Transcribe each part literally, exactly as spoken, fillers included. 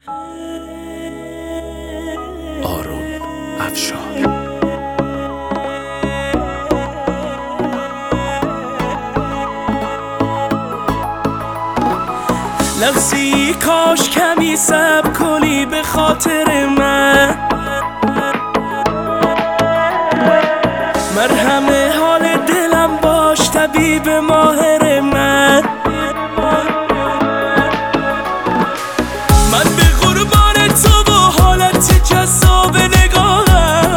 آروم افشار. لغزی کاش کمی صبر کنی به خاطر من، مرهم حال دلم باش طبیب ماهر من. من به قربان تو و حالت جذاب نگاهم،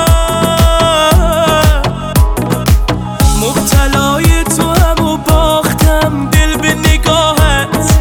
مبتلای تو هم و باختم دل به نگاهت.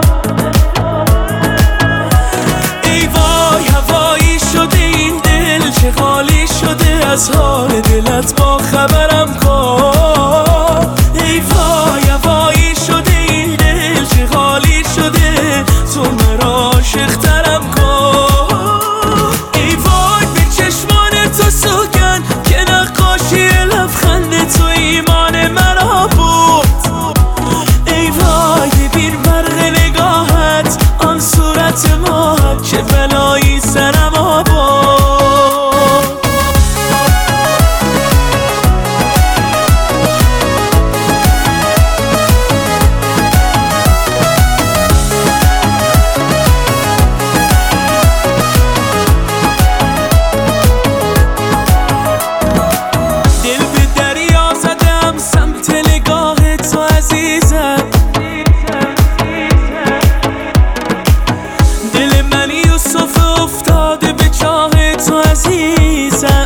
ای وای هوایی شده این دل، چه خالی شده از حال دلت، با خبرم کن. ای وای هوایی شده این دل، چه خالی شده، تو مرا عاشق‌ترم کن. ای وای به چشمان تو سوگن که نقاشی لبخند تو ایمان مرا بود. ای وای ببین برق نگاهت، آن صورت ماهت، چه بلایی سرم آورد. دل من یوسف افتاده به چاه تو عزیزم،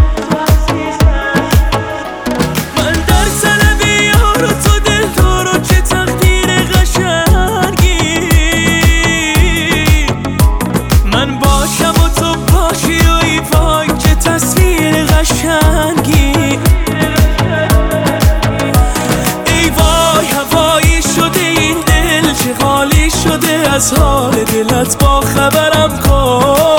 من در طلب یار و تو دل دارو، چه تقدیر قشنگی. من باشم و تو باشی و ای وای چه تصویر قشنگی. ای وای هوایی شده این دل، چه خالی شده از حال دلت، با خبرم کن.